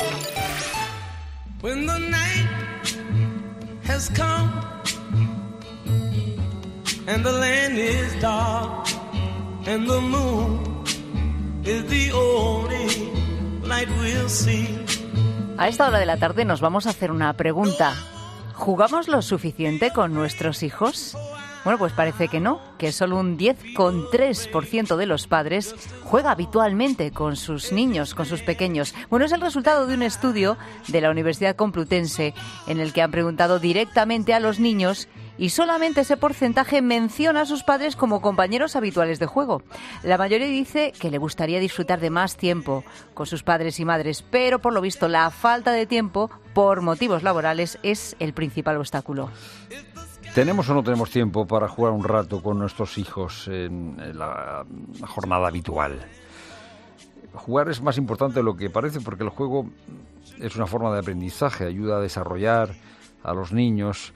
When the night has come and the land is dark and the moon is the only light we'll see. A esta hora de la tarde nos vamos a hacer una pregunta. ¿Jugamos lo suficiente con nuestros hijos? Bueno, pues parece que no, que solo un 10,3% de los padres juega habitualmente con sus niños, con sus pequeños. Bueno, es el resultado de un estudio de la Universidad Complutense en el que han preguntado directamente a los niños y solamente ese porcentaje menciona a sus padres como compañeros habituales de juego. La mayoría dice que le gustaría disfrutar de más tiempo con sus padres y madres, pero por lo visto la falta de tiempo por motivos laborales es el principal obstáculo. ¿Tenemos o no tenemos tiempo para jugar un rato con nuestros hijos en la jornada habitual? Jugar es más importante de lo que parece porque el juego es una forma de aprendizaje, ayuda a desarrollar a los niños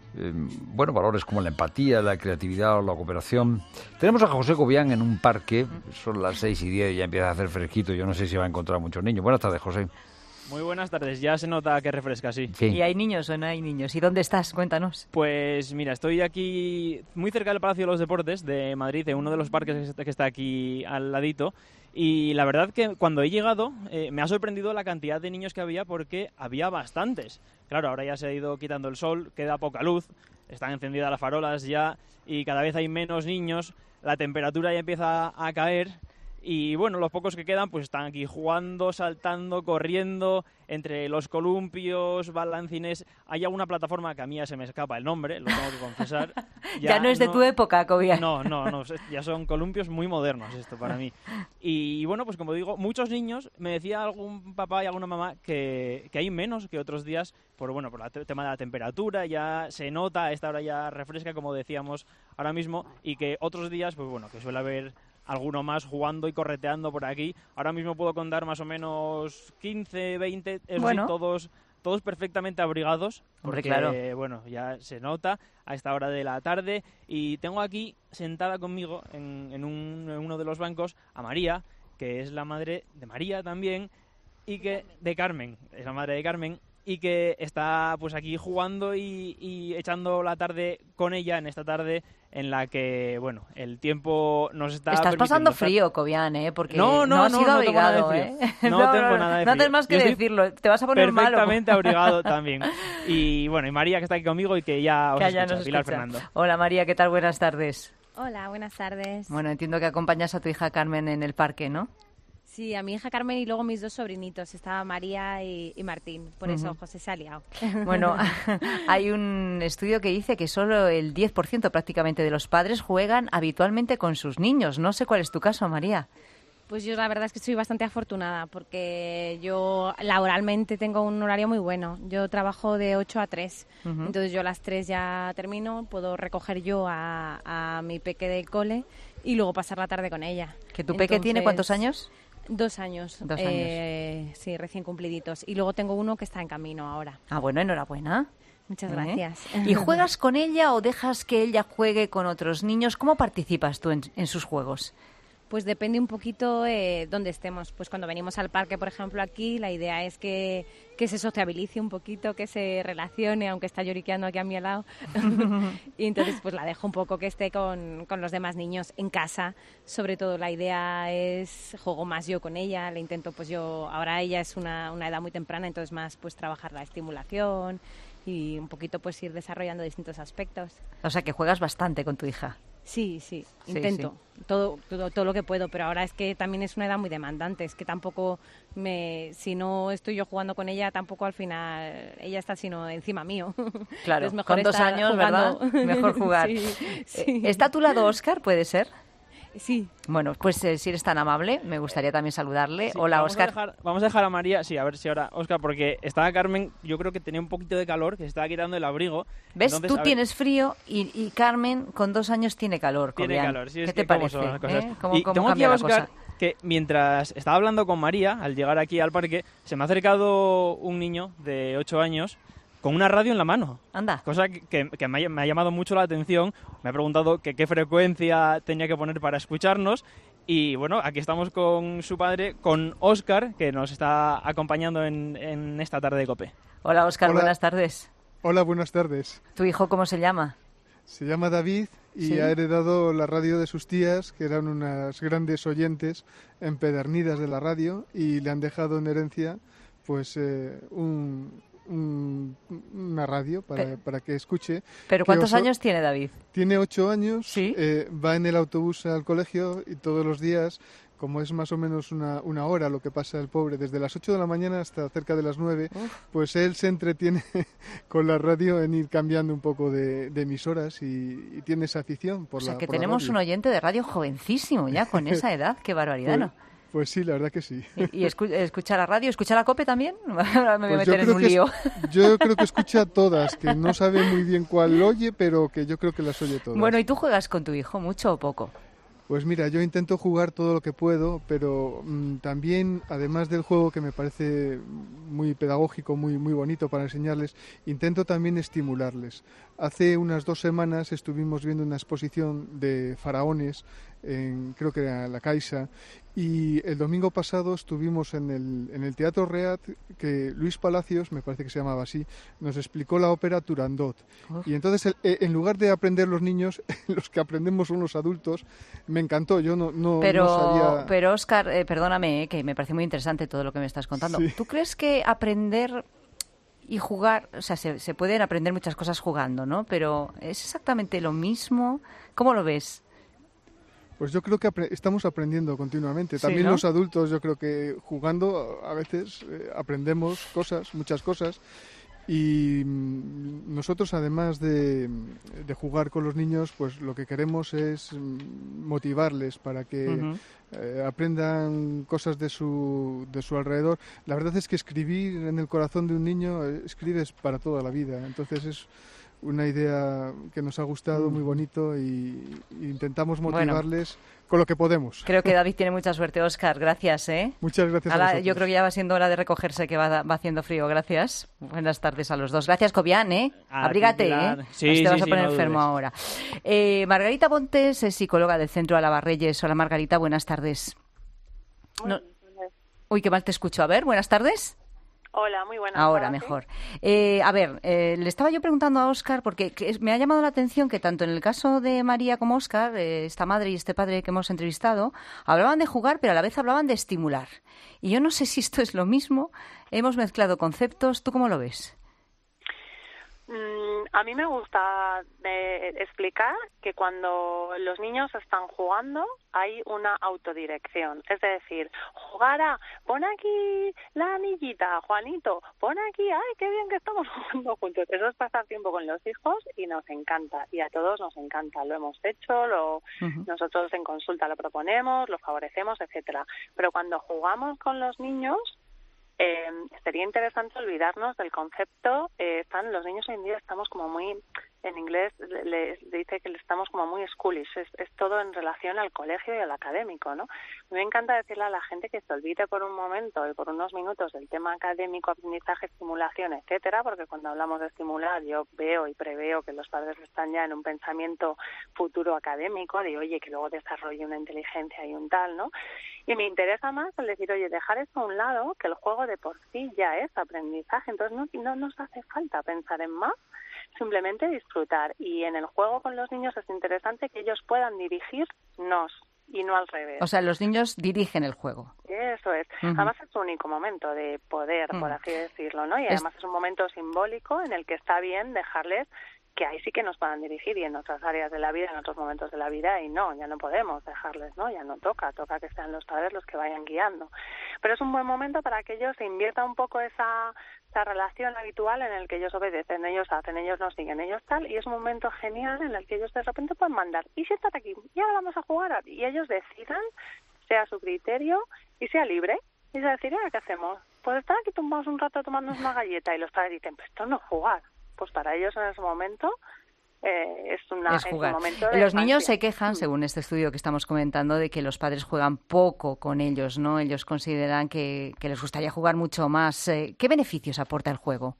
valores como la empatía, la creatividad o la cooperación. Tenemos a José Cobian en un parque, son las 6:10 y ya empieza a hacer fresquito, yo no sé si va a encontrar muchos niños. Buenas tardes, José. Muy buenas tardes, ya se nota que refresca, sí. ¿Y hay niños o no hay niños? ¿Y dónde estás? Cuéntanos. Pues mira, estoy aquí muy cerca del Palacio de los Deportes de Madrid, de uno de los parques que está aquí al ladito. Y la verdad que cuando he llegado me ha sorprendido la cantidad de niños que había porque había bastantes. Claro, ahora ya se ha ido quitando el sol, queda poca luz, están encendidas las farolas ya y cada vez hay menos niños, la temperatura ya empieza a caer. Y bueno, los pocos que quedan pues están aquí jugando, saltando, corriendo, entre los columpios, balancines. Hay alguna plataforma que a mí ya se me escapa el nombre, lo tengo que confesar. Ya no es de tu época, Cobian. No, ya son columpios muy modernos esto para mí. Y bueno, pues como digo, muchos niños, me decía algún papá y alguna mamá que hay menos que otros días por el tema de la temperatura, ya se nota, a esta hora ya refresca, como decíamos ahora mismo, y que otros días, pues bueno, que suele haber alguno más jugando y correteando por aquí. Ahora mismo puedo contar más o menos 15, 20, sí, todos perfectamente abrigados. Hombre, porque, claro. Bueno, ya se nota a esta hora de la tarde. Y tengo aquí sentada conmigo en uno de los bancos a María, que es la madre de María también, de Carmen, es la madre de Carmen, y que está pues aquí jugando y echando la tarde con ella en esta tarde en la que, bueno, el tiempo nos está Estás pasando frío, Cobian, Porque no has sido abrigado, No tengo nada de frío. No tienes más que decirlo, te vas a poner malo. Perfectamente abrigado también. Y bueno, y María, que está aquí conmigo y que ya os escucha, nos Pilar escucha. Fernando. Hola María, ¿qué tal? Buenas tardes. Hola, buenas tardes. Bueno, entiendo que acompañas a tu hija Carmen en el parque, ¿no? Sí, a mi hija Carmen y luego mis dos sobrinitos, estaba María y Martín, por eso José se ha liado. Bueno, hay un estudio que dice que solo el 10% prácticamente de los padres juegan habitualmente con sus niños. No sé cuál es tu caso, María. Pues yo la verdad es que estoy bastante afortunada porque yo laboralmente tengo un horario muy bueno. Yo trabajo de 8 a 3, entonces yo a las 3 ya termino, puedo recoger yo a mi peque del cole y luego pasar la tarde con ella. ¿Que tu peque tiene cuántos años? 2 años. 2 años. Sí, recién cumpliditos. Y luego tengo uno que está en camino ahora. Ah, bueno, enhorabuena. Muchas gracias. ¿Y juegas con ella o dejas que ella juegue con otros niños? ¿Cómo participas tú en sus juegos? Pues depende un poquito dónde estemos. Pues cuando venimos al parque, por ejemplo, aquí, la idea es que se sociabilice un poquito, que se relacione, aunque está lloriqueando aquí a mi lado. Y entonces pues la dejo un poco que esté con los demás niños en casa. Sobre todo la idea es, juego más yo con ella, le intento pues yo, ahora ella es una edad muy temprana, entonces más pues trabajar la estimulación y un poquito pues ir desarrollando distintos aspectos. O sea que juegas bastante con tu hija. Sí, intento. Sí. Todo lo que puedo, pero ahora es que también es una edad muy demandante, es que tampoco si no estoy yo jugando con ella, tampoco al final ella está sino encima mío. Claro, mejor con 2 años, jugando. ¿verdad? Mejor jugar. Sí. ¿Está a tu lado Óscar, puede ser? Sí. Bueno, pues si eres tan amable, me gustaría también saludarle. Sí, hola, Óscar. Vamos a dejar a María, sí, a ver si ahora, Óscar, porque estaba Carmen, yo creo que tenía un poquito de calor, que se estaba quitando el abrigo. ¿Ves? Entonces, tú tienes frío y Carmen con 2 años tiene calor. Tiene Cobian. calor, sí. ¿Qué te parece? ¿Cómo tengo aquí cambia a la Óscar, cosa? que mientras estaba hablando con María, al llegar aquí al parque, se me ha acercado un niño de 8 años con una radio en la mano. Anda. Cosa que me ha llamado mucho la atención. Me ha preguntado qué frecuencia tenía que poner para escucharnos Y bueno, aquí estamos con su padre, con Óscar, que nos está acompañando en esta tarde de COPE. Hola, Óscar, Hola. buenas tardes. Hola, buenas tardes. ¿Tu hijo cómo se llama? Se llama David y ¿Sí? ha heredado la radio de sus tías, que eran unas grandes oyentes empedernidas de la radio, y le han dejado en herencia pues una radio para que escuche. ¿Pero Que cuántos años tiene David? Tiene 8 años, ¿Sí? Va en el autobús al colegio y todos los días, como es más o menos una hora lo que pasa el pobre, desde las 8 de la mañana hasta cerca de las 9, pues él se entretiene con la radio en ir cambiando un poco de emisoras y tiene esa afición por O sea, la que por la tenemos radio. un oyente de radio jovencísimo ya, con esa edad. Qué barbaridad, ¿no? Pues sí, la verdad que sí. ¿Y escucha la radio? ¿Escucha la COPE también? Ahora me voy a Pues meter en un lío. yo creo que escucha todas, que no sabe muy bien cuál oye, pero que yo creo que las oye todas. Bueno, ¿y tú juegas con tu hijo mucho o poco? Pues mira, yo intento jugar todo lo que puedo, pero también, además del juego que me parece muy pedagógico, muy bonito para enseñarles, intento también estimularles. Hace unas 2 semanas estuvimos viendo una exposición de faraones, creo que era la Caixa, y el domingo pasado estuvimos en el Teatro Reat, que Luis Palacios, me parece que se llamaba así, nos explicó la ópera Turandot. Y entonces, en lugar de aprender los niños, los que aprendemos son los adultos. Me encantó, yo no sabía... Pero Óscar, perdóname, que me parece muy interesante todo lo que me estás contando. Sí. ¿Tú crees que aprender y jugar, o sea, se pueden aprender muchas cosas jugando, ¿no? Pero ¿es exactamente lo mismo? ¿Cómo lo ves? Pues yo creo que estamos aprendiendo continuamente. Sí, También ¿no? los adultos, yo creo que jugando a veces aprendemos cosas, muchas cosas. Y nosotros, además de jugar con los niños, pues lo que queremos es motivarles para que aprendan cosas de su alrededor. La verdad es que escribir en el corazón de un niño, escribes para toda la vida. Entonces es una idea que nos ha gustado, muy bonito, y intentamos motivarles con lo que podemos. Creo que David tiene mucha suerte, Óscar. Gracias, ¿eh? Muchas gracias a vosotros. Yo creo que ya va siendo hora de recogerse, que va haciendo frío. Gracias. Buenas tardes a los dos. Gracias, Cobian, ¿eh? Abrígate, ¿eh? Sí, te vas a poner no enfermo dudes. ahora. Margarita Pontes es psicóloga del Centro Alabarreyes. Hola, Margarita, buenas tardes. Uy, qué mal te escucho. A ver, buenas tardes. Hola, muy buenas Ahora tardes. mejor. Le estaba yo preguntando a Óscar, porque me ha llamado la atención que tanto en el caso de María como Óscar, esta madre y este padre que hemos entrevistado, hablaban de jugar, pero a la vez hablaban de estimular. Y yo no sé si esto es lo mismo. Hemos mezclado conceptos. ¿Tú cómo lo ves? A mí me gusta explicar que cuando los niños están jugando hay una autodirección. Es decir, jugar a, pon aquí la anillita, Juanito, pon aquí, ay, qué bien que estamos jugando juntos. Eso es pasar tiempo con los hijos y nos encanta. Y a todos nos encanta. Lo hemos hecho, nosotros en consulta lo proponemos, lo favorecemos, etcétera. Pero cuando jugamos con los niños, sería interesante olvidarnos del concepto. Los niños hoy en día estamos como muy, en inglés le dice que estamos como muy schoolish, es todo en relación al colegio y al académico, ¿no? Me encanta decirle a la gente que se olvide por un momento y por unos minutos del tema académico, aprendizaje, estimulación, etcétera, porque cuando hablamos de estimular yo veo y preveo que los padres están ya en un pensamiento futuro académico de, oye, que luego desarrolle una inteligencia y un tal, ¿no? Y me interesa más el decir, oye, dejar esto a un lado, que el juego de por sí ya es aprendizaje, entonces no nos hace falta pensar en más, simplemente disfrutar. Y en el juego con los niños es interesante que ellos puedan dirigirnos y no al revés. O sea, los niños dirigen el juego. Eso es. Además es su único momento de poder, por así decirlo, ¿no? Y además es un momento simbólico en el que está bien dejarles que ahí sí que nos puedan dirigir, y en otras áreas de la vida, en otros momentos de la vida, y ya no podemos dejarles, ¿no? Ya no toca que sean los padres los que vayan guiando. Pero es un buen momento para que ellos se invierta un poco esa relación habitual en el que ellos obedecen, ellos hacen, ellos nos siguen, ellos tal, y es un momento genial en el que ellos de repente pueden mandar, y siéntate aquí, y ahora vamos a jugar, y ellos decidan, sea su criterio, y sea libre, y se decir, ¿qué hacemos? Pues estar aquí tumbados un rato tomándonos una galleta, y los padres dicen, pues esto no es jugar. Pues para ellos en ese momento es jugar. un momento de Los niños infancia. se quejan, según este estudio que estamos comentando, de que los padres juegan poco con ellos, ¿no? Ellos consideran que les gustaría jugar mucho más. ¿Qué beneficios aporta el juego?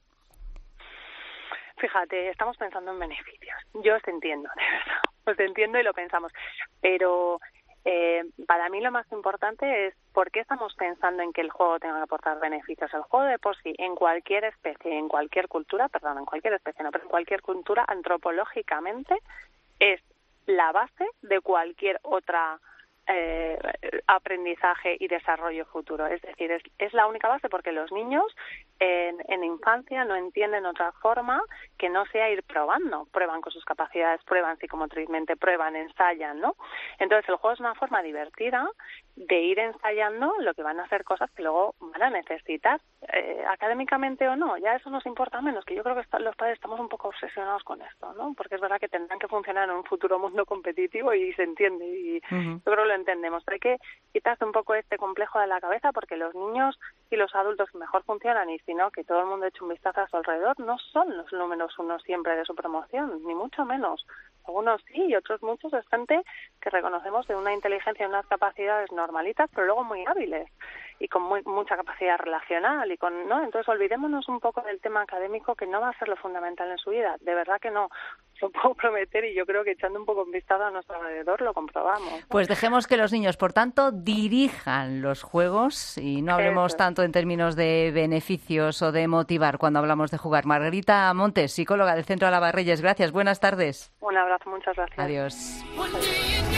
Fíjate, estamos pensando en beneficios. Yo os entiendo, de verdad. Os entiendo y lo pensamos. Pero Para mí lo más importante es por qué estamos pensando en que el juego tenga que aportar beneficios. El juego de por sí, en cualquier especie, en cualquier cultura, en cualquier cultura, antropológicamente, es la base de cualquier otra aprendizaje y desarrollo futuro. Es decir, es la única base porque los niños en infancia no entienden otra forma que no sea ir probando. Prueban con sus capacidades, prueban psicomotrizmente, prueban, ensayan, ¿no? Entonces el juego es una forma divertida de ir ensayando lo que van a ser cosas que luego van a necesitar, académicamente o no. Ya eso nos importa menos, que yo creo que los padres estamos un poco obsesionados con esto, ¿no? Porque es verdad que tendrán que funcionar en un futuro mundo competitivo y se entiende, y yo creo que lo entendemos. Pero hay que quitarse un poco este complejo de la cabeza, porque los niños y los adultos que mejor funcionan, y si no, que todo el mundo eche un vistazo a su alrededor, no son los números uno siempre de su promoción, ni mucho menos. Algunos sí y otros muchos es gente que reconocemos de una inteligencia y unas capacidades normalitas, pero luego muy hábiles y con mucha capacidad relacional y con, ¿no? Entonces olvidémonos un poco del tema académico, que no va a ser lo fundamental en su vida. De verdad que no, lo puedo prometer, y yo creo que echando un poco un vistazo a nuestro alrededor lo comprobamos, ¿no? Pues dejemos que los niños, por tanto, dirijan los juegos y no hablemos tanto en términos de beneficios o de motivar cuando hablamos de jugar. Margarita Montes, psicóloga del Centro Alabarreyes, gracias, buenas tardes. Un abrazo, muchas gracias. Adiós.